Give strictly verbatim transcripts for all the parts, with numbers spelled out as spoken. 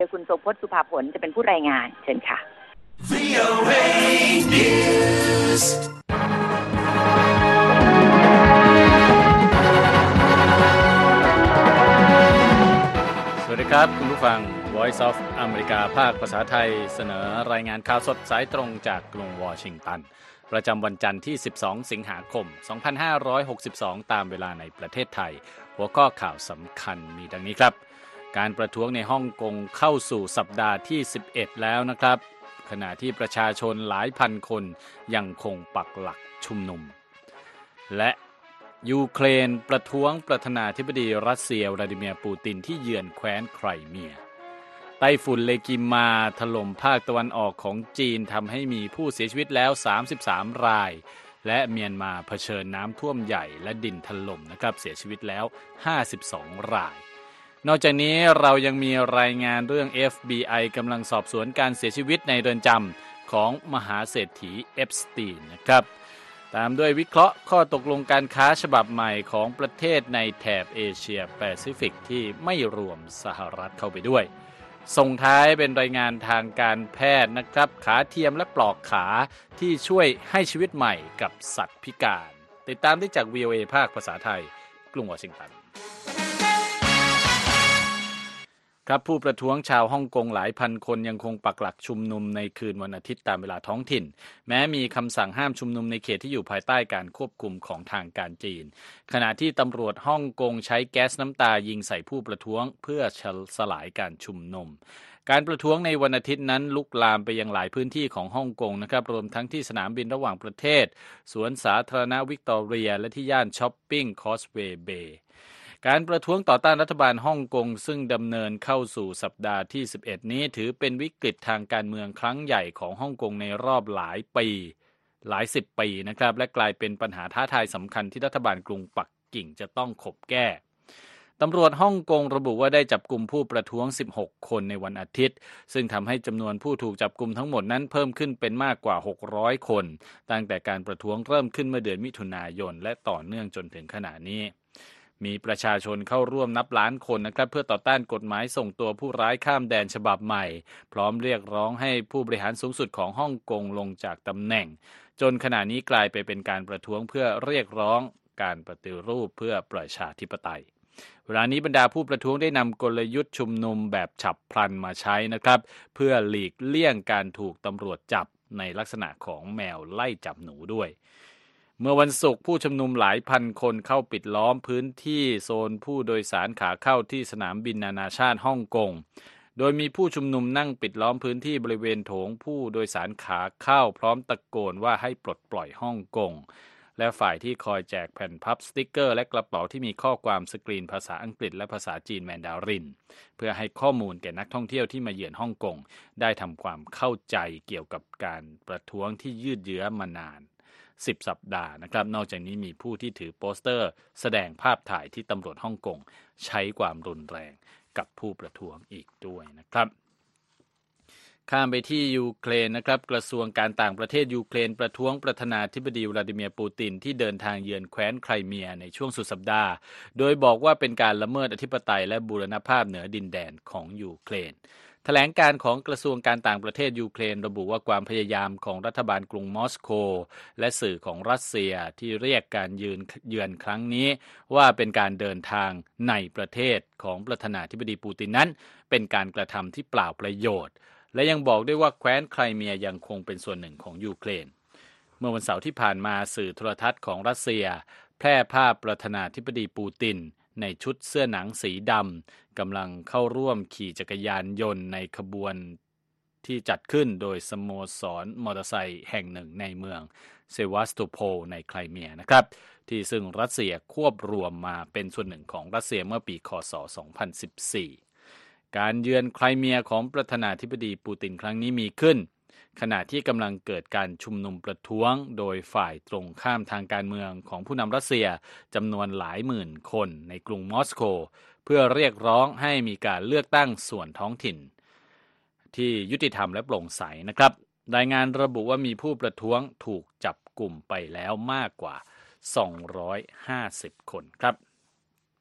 โดยคุณทรงพจน์สุภาผลจะเป็นผู้รายงานเชิญค่ะ วี โอ เอ News สวัสดีครับคุณผู้ฟัง Voice of อเมริกาภาคภาษาไทยเสนอรายงานข่าวสดสายตรงจากกรุงวอชิงตันประจำวันจันทร์ที่สิบสองสิงหาคมสองพันห้าร้อยหกสิบสองตามเวลาในประเทศไทยหัวข้อข่าวสำคัญมีดังนี้ครับการประท้วงในฮ่องกงเข้าสู่สัปดาห์ที่สิบเอ็ดแล้วนะครับขณะที่ประชาชนหลายพันคนยังคงปักหลักชุมนุมและยูเครนประท้วงประธานาธิบดีรัสเซียวลาดิเมียร์ปูตินที่เยือนแคว้นไครเมียไต้ฝุ่นเลกิมาถล่มภาคตะวันออกของจีนทำให้มีผู้เสียชีวิตแล้วสามสิบสามรายและเมียนมาเผชิญน้ำท่วมใหญ่และดินถล่มนะครับเสียชีวิตแล้วห้าสิบสองรายนอกจากนี้เรายังมีรายงานเรื่อง เอฟ บี ไอ กำลังสอบสวนการเสียชีวิตในเรือนจำของมหาเศรษฐีเอปสตีนนะครับตามด้วยวิเคราะห์ข้อตกลงการค้าฉบับใหม่ของประเทศในแถบเอเชียแปซิฟิกที่ไม่รวมสหรัฐเข้าไปด้วยส่งท้ายเป็นรายงานทางการแพทย์นะครับขาเทียมและปลอกขาที่ช่วยให้ชีวิตใหม่กับสัตว์พิการติดตามได้จาก วี โอ เอ ภาคภาษาไทยกรุงวอชิงตันครับผู้ประท้วงชาวฮ่องกงหลายพันคนยังคงปักหลักชุมนุมในคืนวันอาทิตย์ตามเวลาท้องถิ่นแม้มีคำสั่งห้ามชุมนุมในเขตที่อยู่ภายใต้การควบคุมของทางการจีนขณะที่ตำรวจฮ่องกงใช้แก๊สน้ำตายิงใส่ผู้ประท้วงเพื่อสลายการชุมนุมการประท้วงในวันอาทิตย์นั้นลุกลามไปยังหลายพื้นที่ของฮ่องกงนะครับรวมทั้งที่สนามบินระหว่างประเทศสวนสาธารณะวิกตอเรียและที่ย่านช้อปปิ้งคอสเวย์เบย์การประท้วงต่อต้านรัฐบาลฮ่องกงซึ่งดำเนินเข้าสู่สัปดาห์ที่สิบเอ็ดนี้ถือเป็นวิกฤตทางการเมืองครั้งใหญ่ของฮ่องกงในรอบหลายปีหลายสิบปีนะครับและกลายเป็นปัญหาท้าทายสำคัญที่รัฐบาลกรุงปักกิ่งจะต้องขบแก้ตำรวจฮ่องกงระบุว่าได้จับกุมผู้ประท้วงสิบหกคนในวันอาทิตย์ซึ่งทำให้จำนวนผู้ถูกจับกุมทั้งหมดนั้นเพิ่มขึ้นเป็นมากกว่าหกร้อยคนตั้งแต่การประท้วงเริ่มขึ้นเมื่อเดือนมิถุนายนและต่อเนื่องจนถึงขณะนี้มีประชาชนเข้าร่วมนับล้านคนนะครับเพื่อต่อต้านกฎหมายส่งตัวผู้ร้ายข้ามแดนฉบับใหม่พร้อมเรียกร้องให้ผู้บริหารสูงสุดของฮ่องกงลงจากตำแหน่งจนขณะนี้กลายไปเป็นการประท้วงเพื่อเรียกร้องการปฏิรูปเพื่อประชาธิปไตยเวลานี้บรรดาผู้ประท้วงได้นำกลยุทธ์ชุมนุมแบบฉับพลันมาใช้นะครับเพื่อหลีกเลี่ยงการถูกตำรวจจับในลักษณะของแมวไล่จับหนูด้วยเมื่อวันศุกร์ผู้ชุมนุมหลายพันคนเข้าปิดล้อมพื้นที่โซนผู้โดยสารขาเข้าที่สนามบินนานาชาติฮ่องกงโดยมีผู้ชุมนุมนั่งปิดล้อมพื้นที่บริเวณโถงผู้โดยสารขาเข้าพร้อมตะโกนว่าให้ปลดปล่อยฮ่องกงและฝ่ายที่คอยแจกแผ่นพับสติ๊กเกอร์และกระเป๋าที่มีข้อความสกรีนภาษาอังกฤษและภาษาจีนแมนดารินเพื่อให้ข้อมูลแก่นักท่องเที่ยวที่มาเยือนฮ่องกงได้ทำความเข้าใจเกี่ยวกับการประท้วงที่ยืดเยื้อมานานสิบสัปดาห์นะครับนอกจากนี้มีผู้ที่ถือโปสเตอร์แสดงภาพถ่ายที่ตำรวจฮ่องกงใช้ความรุนแรงกับผู้ประท้วงอีกด้วยนะครับข้ามไปที่ยูเครนนะครับกระทรวงการต่างประเทศยูเครนประท้วงประธานาธิบดีวลาดิเมียร์ปูตินที่เดินทางเยือนแคว้นไครเมียในช่วงสุดสัปดาห์โดยบอกว่าเป็นการละเมิดอธิปไตยและบูรณภาพเหนือดินแดนของยูเครนแถลงการของกระทรวงการต่างประเทศยูเครนระบุว่าความพยายามของรัฐบาลกรุงมอสโกและสื่อของรัสเซียที่เรียกการยืนเยือนครั้งนี้ว่าเป็นการเดินทางในประเทศของประธานาธิบดีปูตินนั้นเป็นการกระทำที่เปล่าประโยชน์และยังบอกด้วยว่าแคว้นไครเมียยังคงเป็นส่วนหนึ่งของยูเครนเมื่อวันเสาร์ที่ผ่านมาสื่อโทรทัศน์ของรัสเซียแพร่ภาพประธานาธิบดีปูตินในชุดเสื้อหนังสีดำกำลังเข้าร่วมขี่จักรยานยนต์ในขบวนที่จัดขึ้นโดยสโมสรมอเตอร์ไซค์แห่งหนึ่งในเมืองเซวาสโตโพลในไครเมียนะครับที่ซึ่งรัสเซียควบรวมมาเป็นส่วนหนึ่งของรัสเซียเมื่อปีค.ศ. สองพันสิบสี่การเยือนไครเมียของประธานาธิบดีปูตินครั้งนี้มีขึ้นขณะที่กำลังเกิดการชุมนุมประท้วงโดยฝ่ายตรงข้ามทางการเมืองของผู้นำรัสเซียจำนวนหลายหมื่นคนในกรุงมอสโกเพื่อเรียกร้องให้มีการเลือกตั้งส่วนท้องถิ่นที่ยุติธรรมและโปร่งใสนะครับรายงานระบุว่ามีผู้ประท้วงถูกจับกลุ่มไปแล้วมากกว่าสองร้อยห้าสิบคนครับ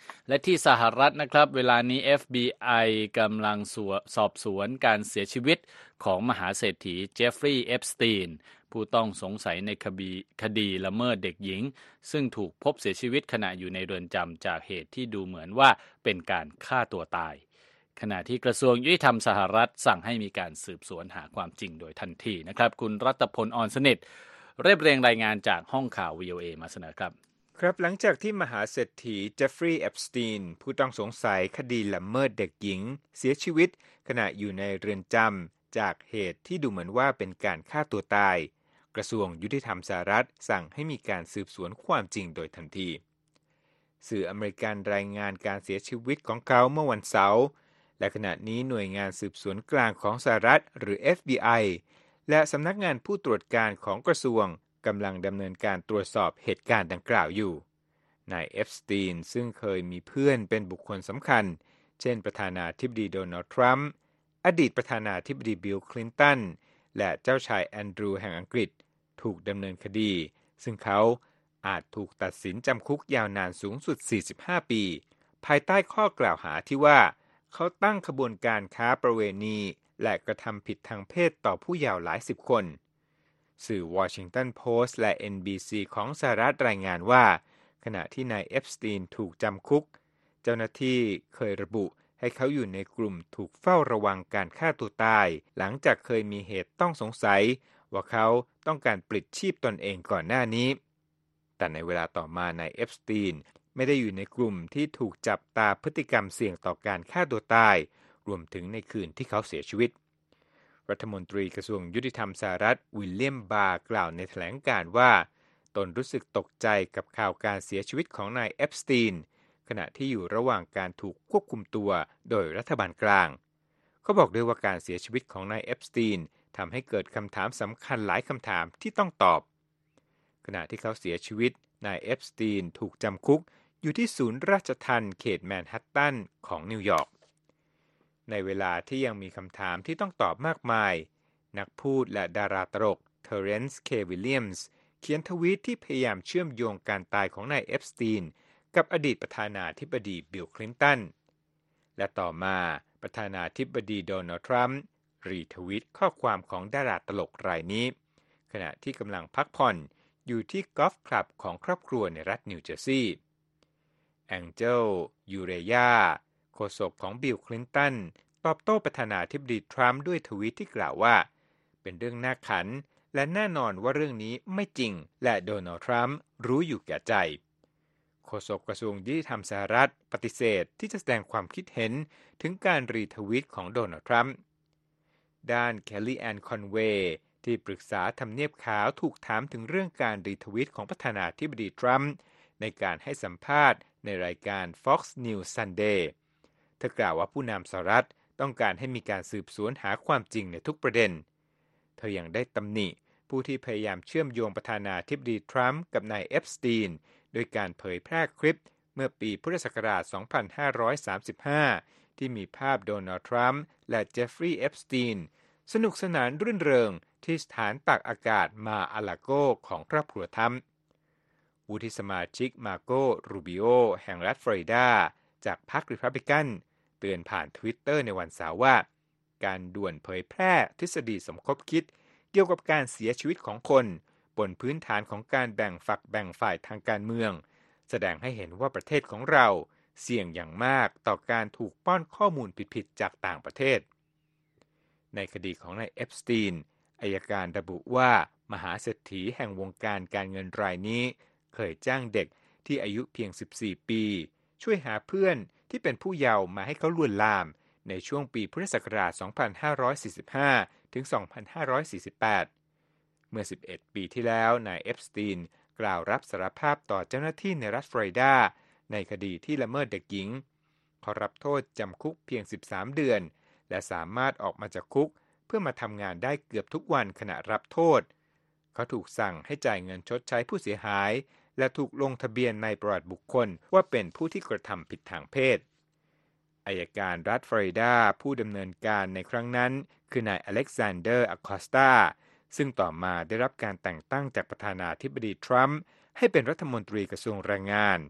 และที่สหรัฐนะครับเวลานี้ เอฟ บี ไอ กำลังสอบสวนการเสียชีวิตของมหาเศรษฐีเจฟฟรีย์ เอปสตีนผู้ต้องสงสัยในคดีคดีละเมิดเด็กหญิงซึ่งถูกพบเสียชีวิตขณะอยู่ในเรือนจำจากเหตุที่ดูเหมือนว่าเป็นการฆ่าตัวตายขณะที่กระทรวงยุติธรรมสหรัฐสั่งให้มีการสืบสวนหาความจริงโดยทันทีนะครับคุณรัตพล อ่อนสนิทเรียบเรียงรายงานจากห้องข่าว วี โอ เอ มาเสนอครับครับหลังจากที่มหาเศรษฐีเจฟฟรีย์ เอปสตีนผู้ต้องสงสัยคดีละเมิดเด็กหญิงเสียชีวิตขณะอยู่ในเรือนจำจากเหตุที่ดูเหมือนว่าเป็นการฆ่าตัวตายกระทรวงยุติธรรมสหรัฐสั่งให้มีการสืบสวนความจริงโดยทันทีสื่ออเมริกันรายงานการเสียชีวิตของเขาเมื่อวันเสาร์และขณะนี้หน่วยงานสืบสวนกลางของสหรัฐหรือ เอฟ บี ไอ และสำนักงานผู้ตรวจการของกระทรวงกำลังดำเนินการตรวจสอบเหตุการณ์ดังกล่าวอยู่นายเอปสตีนซึ่งเคยมีเพื่อนเป็นบุคคลสำคัญเช่นประธานาธิบดีโดนัลด์ทรัมป์อดีตประธานาธิบดีบิลคลินตันและเจ้าชายแอนดรูว์แห่งอังกฤษถูกดำเนินคดีซึ่งเขาอาจถูกตัดสินจำคุกยาวนานสูงสุดสี่สิบห้าปีภายใต้ข้อกล่าวหาที่ว่าเขาตั้งขบวนการค้าประเวณีและกระทำผิดทางเพศต่อผู้เยาว์หลายสิบคนสื่อวอชิงตันโพสต์และ เอ็น บี ซี ของสหรัฐรายงานว่าขณะที่นายเอปสตีนถูกจำคุกเจ้าหน้าที่เคยระบุให้เขาอยู่ในกลุ่มถูกเฝ้าระวังการฆ่าตัวตายหลังจากเคยมีเหตุต้องสงสัยว่าเขาต้องการปลิดชีพตนเองก่อนหน้านี้แต่ในเวลาต่อมานายเอปสตีนไม่ได้อยู่ในกลุ่มที่ถูกจับตาพฤติกรรมเสี่ยงต่อการฆ่าตัวตายรวมถึงในคืนที่เขาเสียชีวิตรัฐมนตรีกระทรวงยุติธรรมสหรัฐวิลเลียมบาร์กล่าวในแถลงการณ์ว่าตนรู้สึกตกใจกับข่าวการเสียชีวิตของนายเอปสตีนขณะที่อยู่ระหว่างการถูกควบคุมตัวโดยรัฐบาลกลางเขาบอกด้วยว่าการเสียชีวิตของนายเอปสตีนทำให้เกิดคำถามสำคัญหลายคำถามที่ต้องตอบขณะที่เขาเสียชีวิตนายเอปสตีนถูกจำคุกอยู่ที่ศูนย์ราชทัณฑ์เขตแมนฮัตตันของนิวยอร์กในเวลาที่ยังมีคำถามที่ต้องตอบมากมายนักพูดและดาราตลกเทเรนซ์ เค วิลเลียมส์เขียนทวีตที่พยายามเชื่อมโยงการตายของนายเอปสตีนกับอดีตประธานาธิบดีบิลคลินตันและต่อมาประธานาธิบดีโดนัลด์ทรัมป์รีทวีตข้อความของดาราตลกรายนี้ขณะที่กำลังพักผ่อนอยู่ที่กอล์ฟคลับของครอบครัวในรัฐนิวเจอร์ซีย์แองเจล ยูเรยาโฆษกของบิลคลินตันตอบโต้ประธานาธิบดีทรัมป์ด้วยทวีตที่กล่าวว่าเป็นเรื่องน่าขันและแน่นอนว่าเรื่องนี้ไม่จริงและโดนัลด์ทรัมป์รู้อยู่แก่ใจโฆษกกระทรวงยุติธรรมสหรัฐปฏิเสธที่จะแสดงความคิดเห็นถึงการรีทวีตของโดนัลด์ทรัมป์ด้านแคลลี่แอนคอนเวย์ที่ปรึกษาทำเนียบขาวถูกถามถึงเรื่องการรีทวีตของประธานาธิบดีทรัมป์ในการให้สัมภาษณ์ในรายการ Fox News Sunday เธอกล่าวว่าผู้นำสหรัฐต้องการให้มีการสืบสวนหาความจริงในทุกประเด็นเธอยังได้ตำหนิผู้ที่พยายามเชื่อมโยงประธานาธิบดีทรัมป์กับนายเอปสตีนโดยการเผยแพร่คลิปเมื่อปีพุทธศักราช สองพันห้าร้อยสามสิบห้า ที่มีภาพโดนัลด์ทรัมป์และเจฟฟรีย์ เอปสตีนสนุกสนานรื่นเริงที่สถานตากอากาศมาอาลาโกของครอบครัวทรัมป์วุฒิสมาชิกมาโกรูบิโอแห่งรัฐฟลอริดาจากพรรครีพับลิกันเตือนผ่าน Twitter ในวันเสาร์ว่าการด่วนเผยแพร่ทฤษฎีสมคบคิดเกี่ยวกับการเสียชีวิตของคนบนพื้นฐานของการแบ่งฝักแบ่งฝ่ายทางการเมืองแสดงให้เห็นว่าประเทศของเราเสี่ยงอย่างมากต่อการถูกป้อนข้อมูลผิดๆจากต่างประเทศในคดีของนายเอปสตีนอัยการระบุว่ามหาเศรษฐีแห่งวงการการเงินรายนี้เคยจ้างเด็กที่อายุเพียงสิบสี่ปีช่วยหาเพื่อนที่เป็นผู้เยาว์มาให้เขาลวนลามในช่วงปีพุทธศักราช สองพันห้าร้อยสี่สิบห้า ถึง สองพันห้าร้อยสี่สิบแปด เมื่อ สิบเอ็ด ปีที่แล้วนายเอปสตีนกล่าวรับสารภาพต่อเจ้าหน้าที่ในรัฐฟลอริดาในคดีที่ละเมิดเด็กหญิงเขารับโทษจำคุกเพียงสิบสามเดือนและสามารถออกมาจากคุกเพื่อมาทำงานได้เกือบทุกวันขณะรับโทษเขาถูกสั่งให้จ่ายเงินชดใช้ผู้เสียหายและถูกลงทะเบียนในประวัติบุคคลว่าเป็นผู้ที่กระทำผิดทางเพศอัยการรัฐฟลอริดาผู้ดำเนินการในครั้งนั้นคือนายอเล็กซานเดอร์อคอสตาซึ่งต่อมาได้รับการแต่งตั้งจากประธานาธิบดีทรัมป์ให้เป็นรัฐมนตรีกระทรวงแรงงาน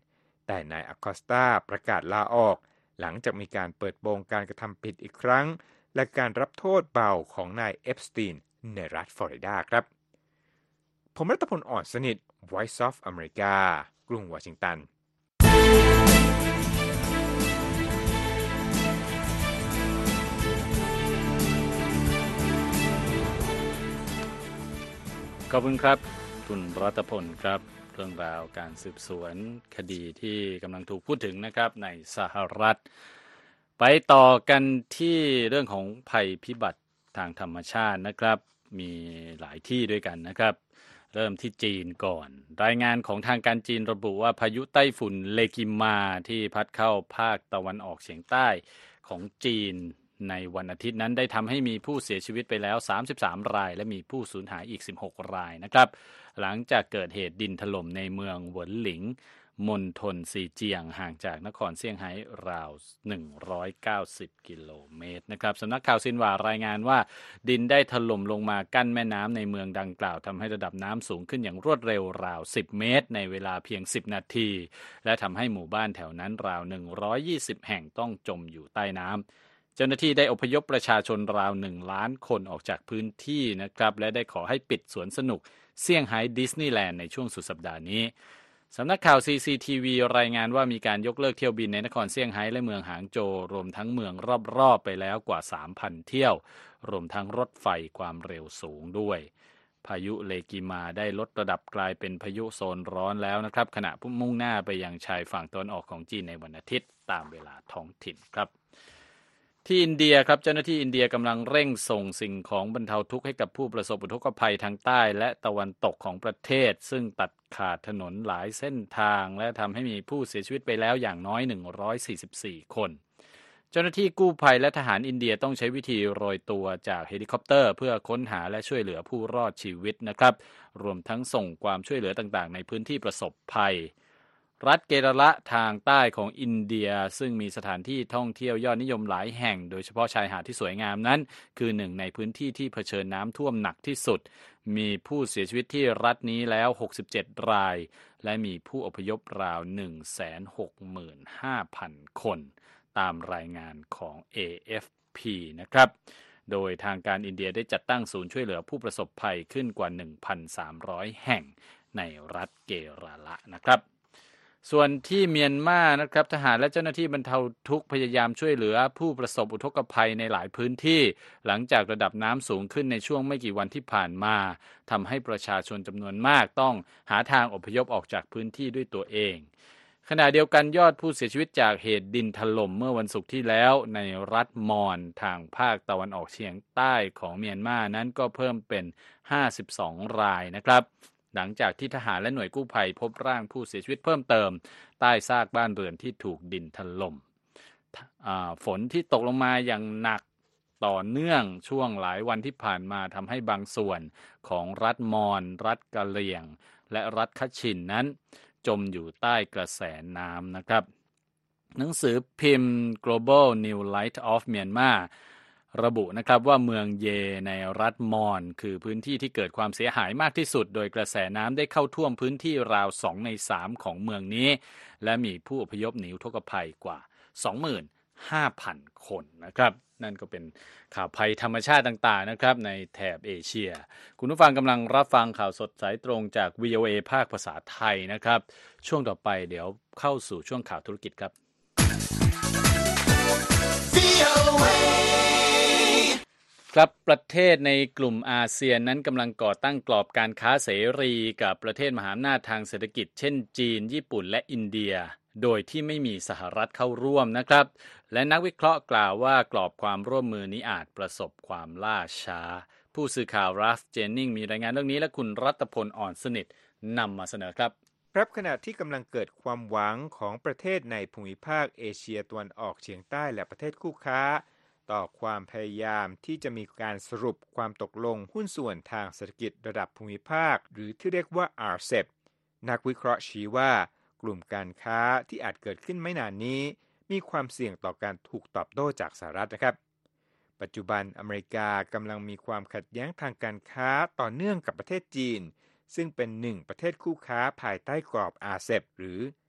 แต่นายอคอสตาประกาศลาออกหลังจากมีการเปิดโปงการกระทำผิดอีกครั้งและการรับโทษเบาของนายเอฟสตีนในรัฐฟลอริดาครับผมรัตพล อ่อนสนิท Voice of America กรุงวอชิงตันขอบคุณครับคุณรัตพลครับเรื่องราวการสืบสวนคดีที่กำลังถูกพูดถึงนะครับในสหรัฐไปต่อกันที่เรื่องของภัยพิบัติทางธรรมชาตินะครับมีหลายที่ด้วยกันนะครับเริ่มที่จีนก่อนรายงานของทางการจีนระบุว่าพายุไต้ฝุ่นเลกิมาที่พัดเข้าภาคตะวันออกเฉียงใต้ของจีนในวันอาทิตย์นั้นได้ทำให้มีผู้เสียชีวิตไปแล้วสามสิบสามรายและมีผู้สูญหายอีกสิบหกรายนะครับหลังจากเกิดเหตุดินถล่มในเมืองเหวินหลิงมณฑลซีเจียงห่างจากนครเซี่ยงไฮ้ราวหนึ่งร้อยเก้าสิบกิโลเมตรนะครับสำนักข่าวซินหว่ารายงานว่าดินได้ถล่มลงมากั้นแม่น้ำในเมืองดังกล่าวทำให้ระดับน้ำสูงขึ้นอย่างรวดเร็วราวสิบเมตรในเวลาเพียงสิบนาทีและทำให้หมู่บ้านแถวนั้นราวหนึ่งร้อยยี่สิบแห่งต้องจมอยู่ใต้น้ำเจ้าหน้าที่ได้อพยพประชาชนราวหนึ่งล้านคนออกจากพื้นที่นะครับและได้ขอให้ปิดสวนสนุกเซี่ยงไฮ้ดิสนีย์แลนด์ในช่วงสุดสัปดาห์นี้สำนักข่าว ซี ซี ที วี รายงานว่ามีการยกเลิกเที่ยวบินในนครเซี่ยงไฮ้และเมืองหางโจวรวมทั้งเมืองรอบๆไปแล้วกว่า สามพัน เที่ยวรวมทั้งรถไฟความเร็วสูงด้วยพายุเลกิมาได้ลดระดับกลายเป็นพายุโซนร้อนแล้วนะครับขณะมุ่งหน้าไปยังชายฝั่งตะวันออกของจีนในวันอาทิตย์ตามเวลาท้องถิ่นครับที่อินเดียครับเจ้าหน้าที่อินเดียกำลังเร่งส่งสิ่งของบรรเทาทุกข์ให้กับผู้ประสบอุทกภัยทางใต้และตะวันตกของประเทศซึ่งตัดขาดถนนหลายเส้นทางและทำให้มีผู้เสียชีวิตไปแล้วอย่างน้อยหนึ่งร้อยสี่สิบสี่คนเจ้าหน้าที่กู้ภัยและทหารอินเดียต้องใช้วิธีโรยตัวจากเฮลิคอปเตอร์เพื่อค้นหาและช่วยเหลือผู้รอดชีวิตนะครับรวมทั้งส่งความช่วยเหลือต่างๆในพื้นที่ประสบภัยรัฐเกเรละทางใต้ของอินเดียซึ่งมีสถานที่ท่องเที่ยวยอดนิยมหลายแห่งโดยเฉพาะชายหาดที่สวยงามนั้นคือหนึ่งในพื้นที่ที่เผชิญน้ำท่วมหนักที่สุดมีผู้เสียชีวิตที่รัฐนี้แล้วหกสิบเจ็ดรายและมีผู้อพยพราว หนึ่งแสนหกหมื่นห้าพัน คนตามรายงานของ เอ เอฟ พี นะครับโดยทางการอินเดียได้จัดตั้งศูนย์ช่วยเหลือผู้ประสบภัยขึ้นกว่า หนึ่งพันสามร้อย แห่งในรัฐเกเรละนะครับส่วนที่เมียนมานะครับทหารและเจ้าหน้าที่บรรเทาทุกข์พยายามช่วยเหลือผู้ประสบอุทกภัยในหลายพื้นที่หลังจากระดับน้ำสูงขึ้นในช่วงไม่กี่วันที่ผ่านมาทำให้ประชาชนจำนวนมากต้องหาทางอพยพออกจากพื้นที่ด้วยตัวเองขณะเดียวกันยอดผู้เสียชีวิตจากเหตุดินถล่มเมื่อวันศุกร์ที่แล้วในรัฐมอนทางภาคตะวันออกเฉียงใต้ของเมียนมานั้นก็เพิ่มเป็นห้าสิบสองรายนะครับหลังจากที่ทหารและหน่วยกู้ภัยพบร่างผู้เสียชีวิตเพิ่มเติมใต้ซากบ้านเรือนที่ถูกดินถล่มฝนที่ตกลงมาอย่างหนักต่อเนื่องช่วงหลายวันที่ผ่านมาทำให้บางส่วนของรัฐมอนรัฐกะเหรี่ยงและรัฐคัชชินนั้นจมอยู่ใต้กระแสน้ำนะครับหนังสือพิมพ์ Global New Light of Myanmarระบุนะครับว่าเมืองเยในรัฐมอนคือพื้นที่ที่เกิดความเสียหายมากที่สุดโดยกระแสน้ำได้เข้าท่วมพื้นที่ราวสองในสามของเมืองนี้และมีผู้อพยพหนีอุทกภัยกว่า สองหมื่นห้าพัน คนนะครับนั่นก็เป็นข่าวภัยธรรมชาติต่างๆนะครับในแถบเอเชียคุณผู้ฟังกำลังรับฟังข่าวสดสายตรงจาก วี โอ เอ ภาคภาษาไทยนะครับช่วงต่อไปเดี๋ยวเข้าสู่ช่วงข่าวธุรกิจครับ วี โอ เอครับประเทศในกลุ่มอาเซียนนั้นกำลังก่อตั้งกรอบการค้าเสรีกับประเทศมหาอำนาจทางเศรษฐกิจเช่นจีนญี่ปุ่นและอินเดียโดยที่ไม่มีสหรัฐเข้าร่วมนะครับและนักวิเคราะห์กล่าวว่ากรอบความร่วมมือนี้อาจประสบความล่าช้าผู้สื่อข่าวรัฟเจนนิงมีรายงานเรื่องนี้และคุณรัตพล อ่อนสนิทนำมาเสนอครับครับขณะที่กำลังเกิดความหวังของประเทศในภูมิภาคเอเชียตะวันออกเฉียงใต้และประเทศคู่ค้าต่อความพยายามที่จะมีการสรุปความตกลงหุ้นส่วนทางเศรษฐกิจระดับภูมิภาคหรือที่เรียกว่า อาร์ เซ อี พี นักวิเคราะห์ชี้ว่ากลุ่มการค้าที่อาจเกิดขึ้นไม่นานนี้มีความเสี่ยงต่อการถูกตอบโต้จากสหรัฐนะครับปัจจุบันอเมริกากำลังมีความขัดแย้งทางการค้าต่อเนื่องกับประเทศจีนซึ่งเป็นหนึ่งประเทศคู่ค้าภายใต้กรอบ อาร์ เซ อี พี หรือ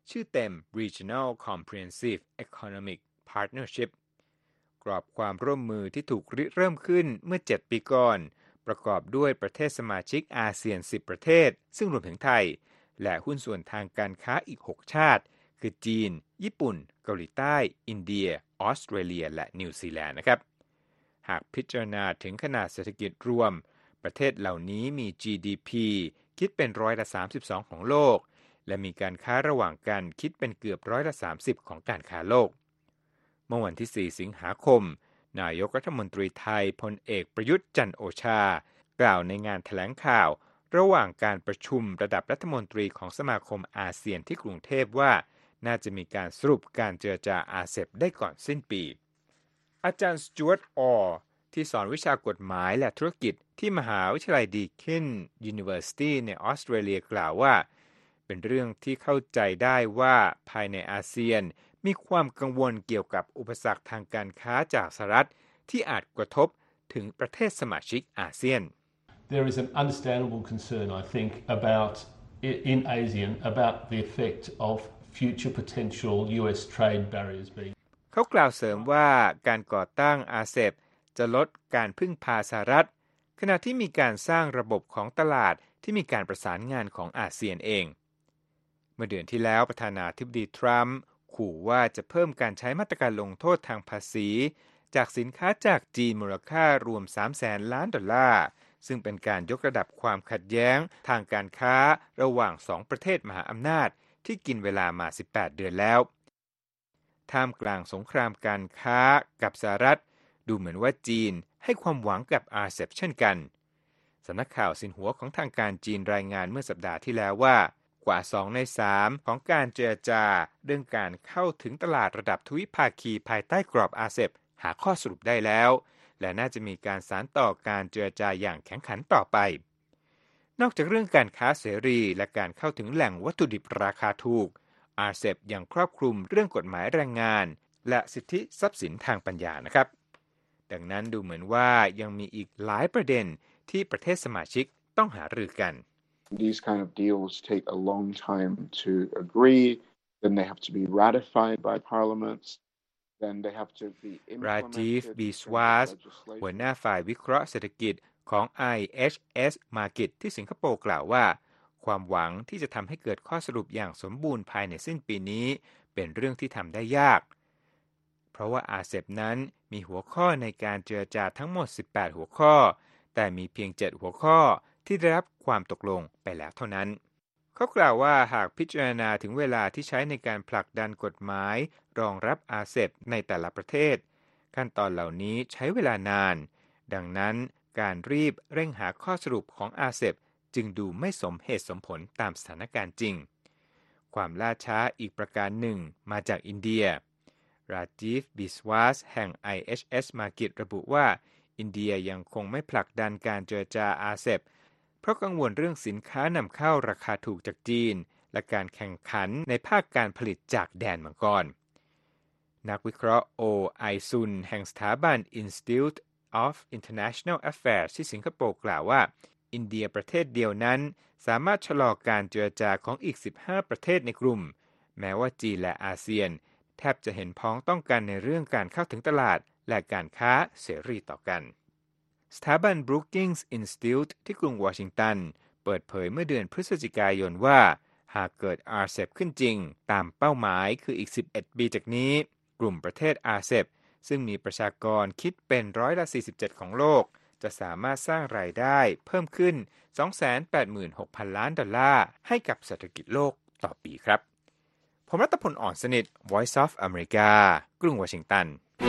ชื่อเต็ม Regional Comprehensive Economic Partnership กรอบความร่วมมือที่ถูกริเริ่มขึ้นเมื่อเจ็ดปีก่อนประกอบด้วยประเทศสมาชิกอาเซียนสิบประเทศซึ่งรวมถึงไทยและหุ้นส่วนทางการค้าอีกหกชาติคือจีนญี่ปุ่นเกาหลีใต้อินเดียออสเตรเลียและนิวซีแลนด์นะครับหากพิจารณาถึงขนาดเศรษฐกิจรวมประเทศเหล่านี้มี จี ดี พี คิดเป็นร้อยละสามสิบสองของโลกและมีการค้าระหว่างกันคิดเป็นเกือบร้อยละสามสิบของการค้าโลกเมื่อวันที่สี่สิงหาคมนายกรัฐมนตรีไทยพลเอกประยุทธ์จันทร์โอชากล่าวในงานแถลงข่าวระหว่างการประชุมระดับรัฐมนตรีของสมาคมอาเซียนที่กรุงเทพว่าน่าจะมีการสรุปการเจรจาอาเซียนได้ก่อนสิ้นปีอาจารย์สจ๊วตออที่สอนวิชากฎหมายและธุรกิจที่มหาวิทยาลัยดีคิน University ในออสเตรเลียกล่าวว่าเป็นเรื่องที่เข้าใจได้ว่าภายในอาเซียนมีความกังวลเกี่ยวกับอุปสรรคทางการค้าจากสหรัฐที่อาจกระทบถึงประเทศสมาชิกอาเซียน There is an understandable concern, I think, about in ASEAN about the effect of future potential ยู เอส trade barriers being เขากล่าวเสริมว่าการก่อตั้งอาเซียนจะลดการพึ่งพาสหรัฐขณะที่มีการสร้างระบบของตลาดที่มีการประสานงานของอาเซียนเองเมื่อเดือนที่แล้วประธานาธิบดีทรัมป์ขู่ว่าจะเพิ่มการใช้มาตรการลงโทษทางภาษีจากสินค้าจากจีนมูลค่ารวม สามแสน ล้านดอลลาร์ซึ่งเป็นการยกระดับความขัดแย้งทางการค้าระหว่างสองประเทศมหาอำนาจที่กินเวลามาสิบแปดเดือนแล้วท่ามกลางสงครามการค้ากับสหรัฐดูเหมือนว่าจีนให้ความหวังกับ อาร์ ซี อี พี เช่นกันสำนักข่าวซินหัวของทางการจีนรายงานเมื่อสัปดาห์ที่แล้วว่ากว่าสองในสามของการเจรจาเรื่องการเข้าถึงตลาดระดับทวิภาคีภายใต้กรอบ อาร์ ซี อี พี หาข้อสรุปได้แล้วและน่าจะมีการสานต่อการเจรจาอย่างแข็งขันต่อไปนอกจากเรื่องการค้าเสรีและการเข้าถึงแหล่งวัตถุดิบราคาถูก อาร์ ซี อี พี ยังครอบคลุมเรื่องกฎหมายแรงงานและสิทธิทรัพย์สินทางปัญญานะครับดังนั้นดูเหมือนว่ายังมีอีกหลายประเด็นที่ประเทศสมาชิกต้องหารือกัน These kind of deals take a long time to agree, then they have to be ratified by parliaments, then they have to be implemented. Rajiv Biswas หัวหน้าฝ่ายวิเคราะห์เศรษฐกิจของ ไอ เอช เอส Markit ที่สิงคโปร์กล่าวว่าความหวังที่จะทำให้เกิดข้อสรุปอย่างสมบูรณ์ภายในสิ้นปีนี้เป็นเรื่องที่ทำได้ยากเพราะว่า อาร์ ซี อี พี นั้นมีหัวข้อในการเจรจาทั้งหมดสิบแปดหัวข้อแต่มีเพียงเจ็ดหัวข้อที่ได้รับความตกลงไปแล้วเท่านั้นเขากล่าวว่าหากพิจารณาถึงเวลาที่ใช้ในการผลักดันกฎหมายรองรับ อาร์ ซี อี พี ในแต่ละประเทศขั้นตอนเหล่านี้ใช้เวลานานดังนั้นการรีบเร่งหาข้อสรุปของ อาร์ ซี อี พี จึงดูไม่สมเหตุสมผลตามสถานการณ์จริงความล่าช้าอีกประการหนึ่งมาจากอินเดียราจีฟ บิสวาสแห่ง ไอ เอช เอส Markit ระบุว่าอินเดียยังคงไม่ผลักดันการเจรจา อาร์ ซี อี พี เพราะกังวลเรื่องสินค้านำเข้าราคาถูกจากจีนและการแข่งขันในภาคการผลิตจากแดนมังกรนักวิเคราะห์โอไอซุนแห่งสถาบัน Institute of International Affairs ที่สิงคโปร์กล่าวว่าอินเดียประเทศเดียวนั้นสามารถชะลอการเจรจาของอีกสิบห้าประเทศในกลุ่มแม้ว่าจีนและอาเซียนแทบจะเห็นพ้องต้องกันในเรื่องการเข้าถึงตลาดและการค้าเสรีต่อกันสถาบัน Brookings Institute ที่กรุงวอชิงตันเปิดเผยเมื่อเดือนพฤศจิกายนว่าหากเกิด อาร์ ซี อี พี ขึ้นจริงตามเป้าหมายคืออีกสิบเอ็ดปีจากนี้กลุ่มประเทศ อาร์ ซี อี พี ซึ่งมีประชากรคิดเป็นร้อยละสี่สิบเจ็ดของโลกจะสามารถสร้างรายได้เพิ่มขึ้น สองแสนแปดหมื่นหกพัน ล้านดอลลาร์ให้กับเศรษฐกิจโลกต่อปีครับผมรัตพล อ่อนสนิท Voice of America กรุงวอชิงตัน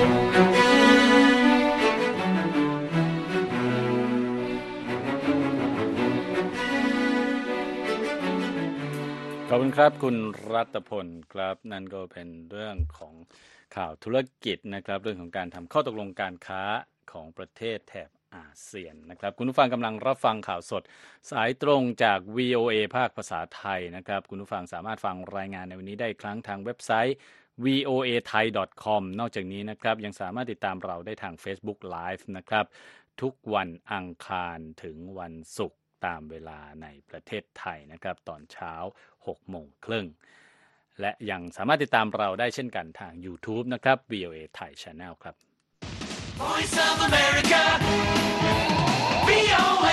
ขอบคุณครับคุณรัตพลครับนั่นก็เป็นเรื่องของข่าวธุรกิจนะครับเรื่องของการทำข้อตกลงการค้าของประเทศแถบอาเซียนนะครับคุณผู้ฟังกำลังรับฟังข่าวสดสายตรงจาก วี โอ เอ ภาคภาษาไทยนะครับคุณผู้ฟังสามารถฟังรายงานในวันนี้ได้อีกครั้งทางเว็บไซต์ วี โอ เอ ไทย ดอท คอม นอกจากนี้นะครับยังสามารถติดตามเราได้ทาง Facebook Live นะครับทุกวันอังคารถึงวันศุกร์ตามเวลาในประเทศไทยนะครับตอนเช้า หกโมงครึ่งและยังสามารถติดตามเราได้เช่นกันทาง YouTube นะครับ วี โอ เอ Thai Channel ครับ Voice of America วี โอ เอ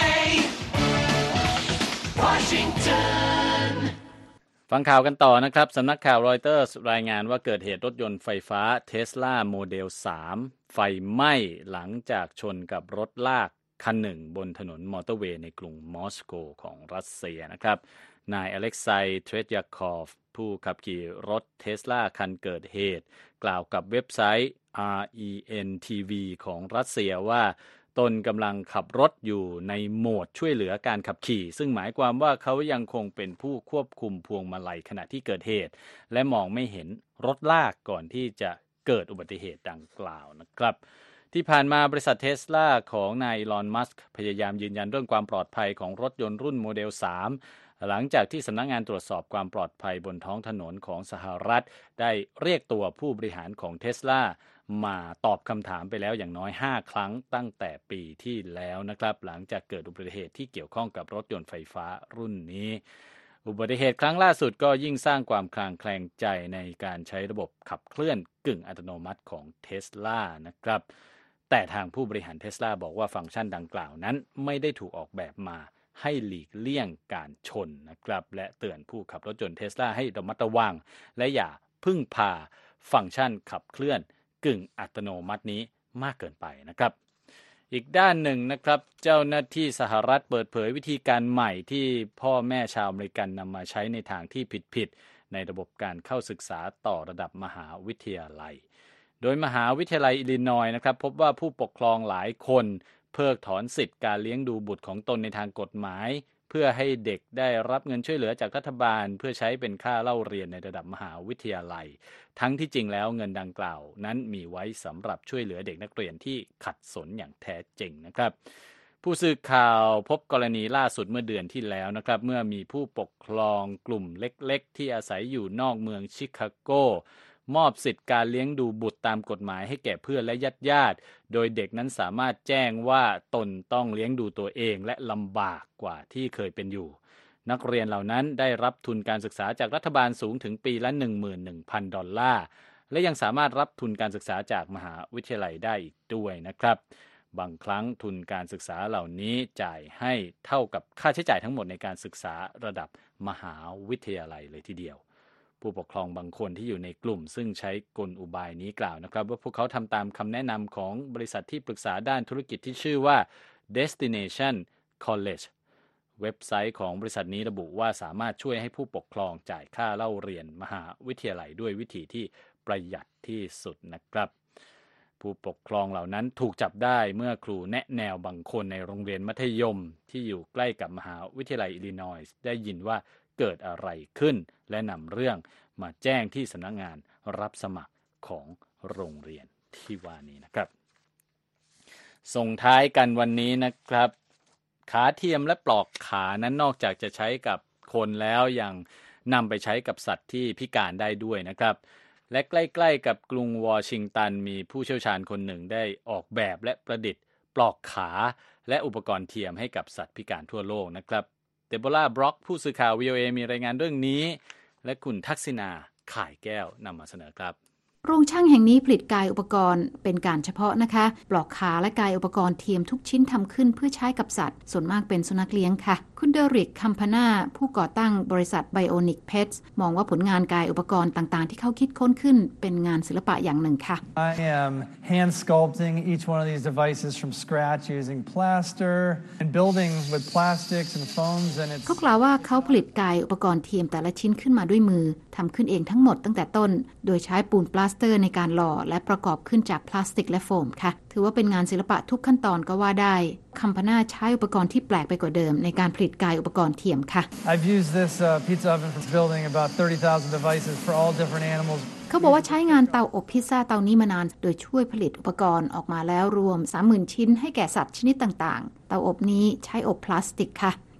Washington ฟังข่าวกันต่อนะครับสำนักข่าวรอยเตอร์สรายงานว่าเกิดเหตุรถยนต์ไฟฟ้า Tesla Model สาม ไฟไหม้หลังจากชนกับรถลากคันหนึ่งบนถนนมอเตอร์เวย์ในกรุงมอสโกของรัสเซียนะครับนายอเล็กไซย์ เทรตยาคอฟผู้ขับขี่รถ Tesla คันเกิดเหตุกล่าวกับเว็บไซต์ อาร์ อี เอ็น ที วี ของรัสเซียว่าตนกำลังขับรถอยู่ในโหมดช่วยเหลือการขับขี่ซึ่งหมายความว่าเขายังคงเป็นผู้ควบคุมพวงมาลัยขณะที่เกิดเหตุและมองไม่เห็นรถลากก่อนที่จะเกิดอุบัติเหตุดังกล่าวนะครับที่ผ่านมาบริษัท Tesla ของนายอีลอน มัสก์พยายามยืนยันเรื่องความปลอดภัยของรถยนต์รุ่นโมเดล สามหลังจากที่สำนักงานตรวจสอบความปลอดภัยบนท้องถนนของสหรัฐได้เรียกตัวผู้บริหารของ Tesla มาตอบคำถามไปแล้วอย่างน้อยห้าครั้งตั้งแต่ปีที่แล้วนะครับหลังจากเกิดอุบัติเหตุที่เกี่ยวข้องกับรถยนต์ไฟฟ้ารุ่นนี้อุบัติเหตุครั้งล่าสุดก็ยิ่งสร้างความคลางแคลงใจในการใช้ระบบขับเคลื่อนกึ่งอัตโนมัติของ Tesla นะครับแต่ทางผู้บริหาร Tesla บอกว่าฟังก์ชันดังกล่าวนั้นไม่ได้ถูกออกแบบมาให้หลีกเลี่ยงการชนนะครับและเตือนผู้ขับรถยนต์ Tesla ให้ระมัดระวังและอย่าพึ่งพาฟังก์ชันขับเคลื่อนกึ่งอัตโนมัตินี้มากเกินไปนะครับอีกด้านหนึ่งนะครับเจ้าหน้าที่สหรัฐเปิดเผยวิธีการใหม่ที่พ่อแม่ชาวอเมริกันนำมาใช้ในทางที่ผิดๆในระบบการเข้าศึกษาต่อระดับมหาวิทยาลัยโดยมหาวิทยาลัยอิลลินอยส์นะครับพบว่าผู้ปกครองหลายคนเพิกถอนสิทธิ์การเลี้ยงดูบุตรของตนในทางกฎหมายเพื่อให้เด็กได้รับเงินช่วยเหลือจากรัฐบาลเพื่อใช้เป็นค่าเล่าเรียนในระดับมหาวิทยาลัยทั้งที่จริงแล้วเงินดังกล่าวนั้นมีไว้สำหรับช่วยเหลือเด็กนักเรียนที่ขัดสนอย่างแท้จริงนะครับผู้สื่อข่าวพบกรณีล่าสุดเมื่อเดือนที่แล้วนะครับเมื่อมีผู้ปกครองกลุ่มเล็กๆที่อาศัยอยู่นอกเมืองชิคาโกมอบสิทธิการเลี้ยงดูบุตรตามกฎหมายให้แก่เพื่อนและญาติๆโดยเด็กนั้นสามารถแจ้งว่าตนต้องเลี้ยงดูตัวเองและลำบากกว่าที่เคยเป็นอยู่นักเรียนเหล่านั้นได้รับทุนการศึกษาจากรัฐบาลสูงถึงปีละ หนึ่งหมื่นหนึ่งพัน ดอลลาร์และยังสามารถรับทุนการศึกษาจากมหาวิทยาลัยได้อีกด้วยนะครับบางครั้งทุนการศึกษาเหล่านี้จ่ายให้เท่ากับค่าใช้จ่ายทั้งหมดในการศึกษาระดับมหาวิทยาลัยเลยทีเดียวผู้ปกครองบางคนที่อยู่ในกลุ่มซึ่งใช้กลอุบายนี้กล่าวนะครับว่าพวกเขาทำตามคำแนะนำของบริษัทที่ปรึกษาด้านธุรกิจที่ชื่อว่า Destination College เว็บไซต์ของบริษัทนี้ระบุว่าสามารถช่วยให้ผู้ปกครองจ่ายค่าเล่าเรียนมหาวิทยาลัยด้วยวิธีที่ประหยัดที่สุดนะครับผู้ปกครองเหล่านั้นถูกจับได้เมื่อครูแนะแนวบางคนในโรงเรียนมัธยมที่อยู่ใกล้กับมหาวิทยาลัยอิลลินอยส์ได้ยินว่าเกิดอะไรขึ้นและนำเรื่องมาแจ้งที่สำนักงานรับสมัครของโรงเรียนที่ว่านี้นะครับส่งท้ายกันวันนี้นะครับขาเทียมและปลอกขานั้นนอกจากจะใช้กับคนแล้วยังนำไปใช้กับสัตว์ที่พิการได้ด้วยนะครับและใกล้ๆกับกรุงวอชิงตันมีผู้เชี่ยวชาญคนหนึ่งได้ออกแบบและประดิษฐ์ปลอกขาและอุปกรณ์เทียมให้กับสัตว์พิการทั่วโลกนะครับเดโบราบล็อกผู้สื่อข่าว วี โอ เอ มีรายงานเรื่องนี้และคุณทักษิณาข่ายแก้วนำมาเสนอครับโรงช่างแห่งนี้ผลิตกายอุปกรณ์เป็นการเฉพาะนะคะปลอกขาและกายอุปกรณ์เทียมทุกชิ้นทำขึ้นเพื่อใช้กับสัตว์ส่วนมากเป็นสุนัขเลี้ยงค่ะคุณเดริกคัมพานาผู้ก่อตั้งบริษัท Bionic Pets มองว่าผลงานกายอุปกรณ์ต่างๆที่เขาคิดค้นขึ้นเป็นงานศิลปะอย่างหนึ่งค่ะ I am hand sculpting each one of these devices from scratch using plaster and building with plastics and foams and it's เขากล่าวว่าเขาผลิตกายอุปกรณ์เทียมแต่ละชิ้นขึ้นมาด้วยมือทำขึ้นเองทั้งหมดตั้งแต่ต้นโดยใช้ปูนปลาสเตอร์ในการหล่อและประกอบขึ้นจากพลาสติกและโฟมค่ะถือว่าเป็นงานศิลปะทุกขั้นตอนก็ว่าได้คัมพานาใช้อุปกรณ์ที่แปลกไปกว่าเดิมในการผลิตกายอุปกรณ์เทียมค่ะ I've used this uh, pizza oven for building about thirty thousand devices for all different animals เขาบอกว่าใช้งานเตาอบพิซซ่าเตานี้มานานโดยช่วยผลิตอุปกรณ์ออกมาแล้วรวม สามหมื่น ชิ้นให้แก่สัตว์ชนิดต่างๆเตาอบนี้ใช้อบพลาสติกค่ะ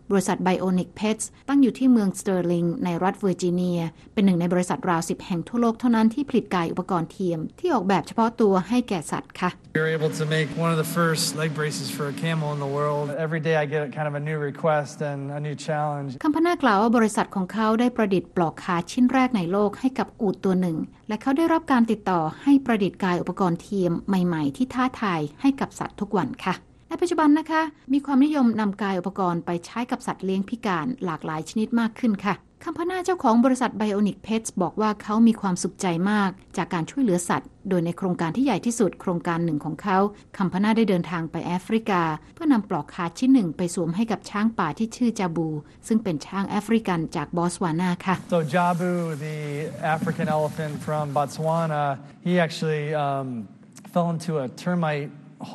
บริษัท Bionic Pets ตั้งอยู่ที่เมืองสเตอร์ลิงในรัฐเวอร์จิเนียเป็นหนึ่งในบริษัทราวสิบแห่งทั่วโลกเท่านั้นที่ผลิตกายอุปกรณ์เทียมที่ออกแบบเฉพาะตัวให้แก่สัตว์ค่ะ We were able to make one of the first leg braces for a camel in the world. Every day I get kind of a new request and a new challenge. คัมพนากล่าวว่าบริษัทของเขาได้ประดิษฐ์ปลอกขาชิ้นแรกในโลกให้กับอูฐตัวหนึ่งและเขาได้รับการติดต่อให้ประดิษฐ์กายอุปกรณ์เทียมใหม่ๆที่ท้าทายให้กับสัตว์ทุกวันค่ะในปัจจุบันนะคะมีความนิยมนำกายอุปกรณ์ไปใช้กับสัตว์เลี้ยงพิการหลากหลายชนิดมากขึ้นค่ะคัมพนาเจ้าของบริษัท Bionic Pets บอกว่าเขามีความสุขใจมากจากการช่วยเหลือสัตว์โดยในโครงการที่ใหญ่ที่สุดโครงการหนึ่งของเขาคัมพนาได้เดินทางไปแอฟริกาเพื่อนำปลอกขาชิ้นหนึ่งไปสวมให้กับช้างป่าที่ชื่อจาบูซึ่งเป็นช้างแอฟริกันจากบอตสวานาค่ะ So Jabu, the African elephant from Botswana, he actually um, fell into a termite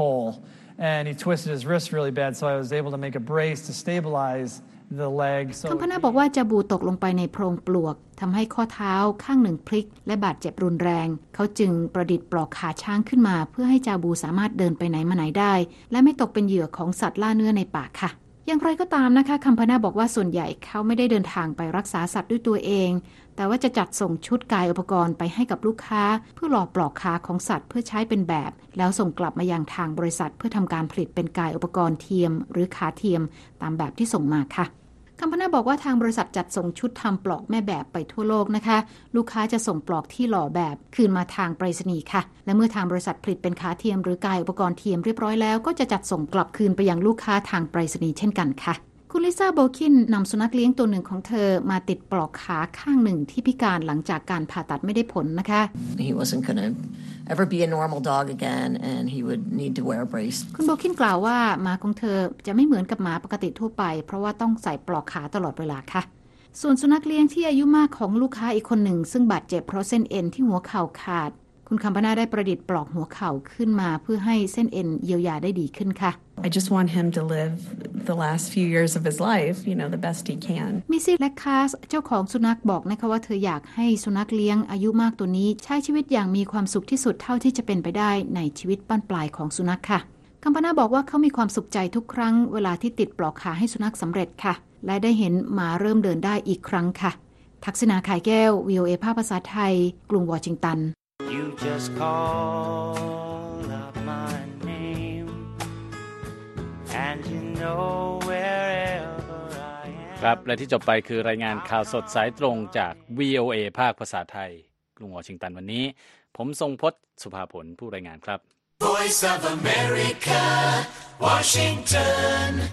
hole.And he twisted his wrist really bad, so I was able to make a brace to stabilize the leg. คัมพนาบอกว่าจาบูตกลงไปในโพรงปลวกทำให้ข้อเท้าข้างหนึ่งพลิกและบาดเจ็บรุนแรงเขาจึงประดิษฐ์ปลอกขาช้างขึ้นมาเพื่อให้จาบูสามารถเดินไปไหนมาไหนได้และไม่ตกเป็นเหยื่อของสัตว์ล่าเนื้อในป่าค่ะอย่างไรก็ตามนะคะคัมพนาบอกว่าส่วนใหญ่เขาไม่ได้เดินทางไปรักษาสัตว์ด้วยตัวเองแต่ว่าจะจัดส่งชุดกายอุปกรณ์ไปให้กับลูกค้าเพื่อหล่อปลอกขาของสัตว์เพื่อใช้เป็นแบบแล้วส่งกลับมายังทางบริษัทเพื่อทำการผลิตเป็นกายอุปกรณ์เทียมหรือขาเทียมตามแบบที่ส่งมาค่ะคัมพนาบอกว่าทางบริษัทจัดส่งชุดทำปลอกแม่แบบไปทั่วโลกนะคะลูกค้าจะส่งปลอกที่หล่อแบบคืนมาทางไปรษณีย์ค่ะและเมื่อทางบริษัทผลิตเป็นขาเทียมหรือกายอุปกรณ์เทียมเรียบร้อยแล้วก็จะจัดส่งกลับคืนไปยังลูกค้าทางไปรษณีย์เช่นกันค่ะคุณลิซ่าโบคินนำสุนัขเลี้ยงตัวหนึ่งของเธอมาติดปลอกขาข้างหนึ่งที่พิการหลังจากการผ่าตัดไม่ได้ผลนะคะ He wasn't going to ever be a normal dog again and he would need to wear a brace คุณโบคินกล่าวว่าหมาของเธอจะไม่เหมือนกับหมาปกติทั่วไปเพราะว่าต้องใส่ปลอกขาตลอดเวลาค่ะส่วนสุนัขเลี้ยงที่อายุมากของลูกค้าอีกคนหนึ่งซึ่งบาดเจ็บเพราะเส้นเอ็นที่หัวเข่าขาดคุณคัมพนาได้ประดิษฐ์ปลอกหัวเข่าขึ้นมาเพื่อให้เส้นเอ็นเยียวยาได้ดีขึ้นค่ะ I just want him to live the last few years of his life, you know, the best he can. มิซี่และคาสเจ้าของสุนัขบอกนะคะว่าเธออยากให้สุนัขเลี้ยงอายุมากตัวนี้ใช้ชีวิตอย่างมีความสุขที่สุดเท่าที่จะเป็นไปได้ในชีวิตบั้นปลายของสุนัขค่ะคัมพนาบอกว่าเขามีความสุขใจทุกครั้งเวลาที่ติดปลอกขาให้สุนัขสำเร็จค่ะและได้เห็นหมาเริ่มเดินได้อีกครั้งค่ะทักษณาขายแก้ว วี โอ เอ ภาคภาษาไทยกรุงวอชิงตัน You just call up my name and you know wherever I am ครับและที่จบไปคือรายงานข่าวสดสายตรงจาก วี โอ เอ ภาคภาษาไทยกรุงวอชิงตันวันนี้ผมทรงพจน์สุภาผลผู้รายงานครับ Voice of America Washington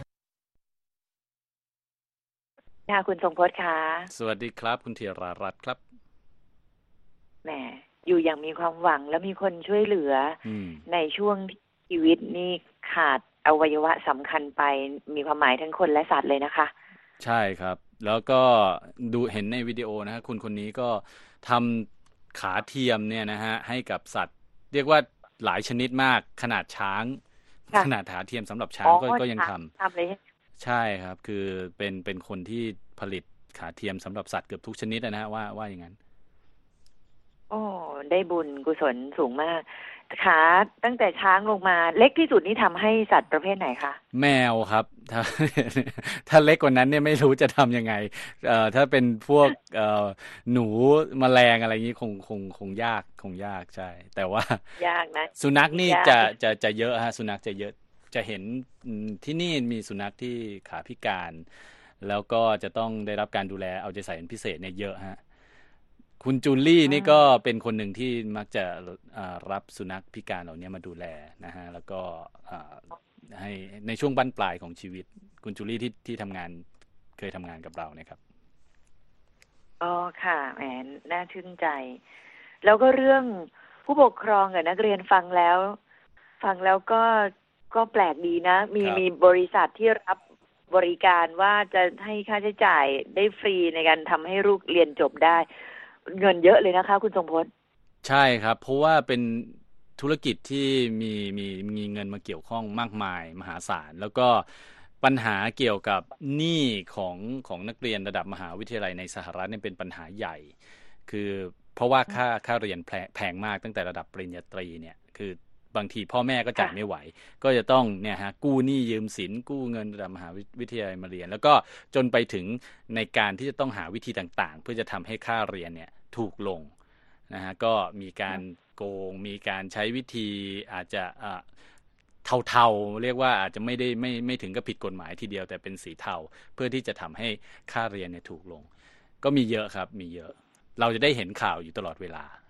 ค่ะคุณทรงพจน์ค่ะสวัสดีครับคุณธีรารัตน์ครับแหมอยู่อย่างมีความหวังและมีคนช่วยเหลือในช่วงชีวิตนี่ขาดอวัยวะสำคัญไปมีความหมายทั้งคนและสัตว์เลยนะคะใช่ครับแล้วก็ดูเห็นในวิดีโอนะฮะคุณคนนี้ก็ทำขาเทียมเนี่ยนะฮะให้กับสัตว์เรียกว่าหลายชนิดมากขนาดช้างขนาดขาเทียมสำหรับช้างก็ก็ยังทำทำเลยใช่ครับคือเป็นเป็นคนที่ผลิตขาเทียมสำหรับสัตว์เกือบทุกชนิดนะฮะว่าว่าอย่างนั้นโอ้ได้บุญกุศลสูงมากขาตั้งแต่ช้างลงมาเล็กที่สุดนี่ทำให้สัตว์ประเภทไหนคะแมวครับถ้าถ้าเล็กกว่านั้นเนี่ยไม่รู้จะทำยังไงเอ่อถ้าเป็นพวกเอ่อหนูแมลงอะไรอย่างนี้คงคงคงยากคงยากใช่แต่ว่ายากนะสุนัขนี่จะจะจะเยอะฮะสุนัขจะเยอะจะเห็นที่นี่มีสุนัขที่ขาพิการแล้วก็จะต้องได้รับการดูแลเอาใจใส่เป็นพิเศษเนี่ยเยอะฮะคุณจูลี่นี่ก็เป็นคนหนึ่งที่มักจะรับสุนัขพิการเหล่านี้มาดูแลนะฮะแล้วก็ให้ในช่วงบั้นปลายของชีวิตคุณจูลี่ที่ที่ทำงานเคยทำงานกับเราเนี่ยครับอ๋อค่ะแหมน่าชื่นใจแล้วก็เรื่องผู้ปกครองกับนักเรียนฟังแล้วฟังแล้วก็ก็แปลกดีนะมีมีบริษัทที่รับบริการว่าจะให้ค่าใช้จ่ายได้ฟรีในการทำให้ลูกเรียนจบได้เงินเยอะเลยนะคะคุณทรงพจน์ใช่ครับเพราะว่าเป็นธุรกิจที่มีมีมีเงินมาเกี่ยวข้องมากมายมหาศาลแล้วก็ปัญหาเกี่ยวกับหนี้ของของนักเรียนระดับมหาวิทยาลัยในสหรัฐเนี่ยเป็นปัญหาใหญ่คือเพราะว่าค่าค่าเรียนแพงมากตั้งแต่ระดับปริญญาตรีเนี่ยคือบางทีพ่อแม่ก็จ่ายไม่ไหวก็จะต้องเนี่ยฮะกู้หนี้ยืมสินกู้เงินระดับมหาวิทยาลัยมาเรียนแล้วก็จนไปถึงในการที่จะต้องหาวิธีต่างๆเพื่อจะทำให้ค่าเรียนเนี่ยถูกลงนะฮะก็มีการโกงมีการใช้วิธีอาจจะเทาๆเรียกว่าอาจจะไม่ได้ไม่ไม่ถึงกับผิดกฎหมายทีเดียวแต่เป็นสีเทาเพื่อที่จะทำให้ค่าเรียนเนี่ยถูกลงก็มีเยอะครับมีเยอะเราจะได้เห็นข่าวอยู่ตลอดเวลา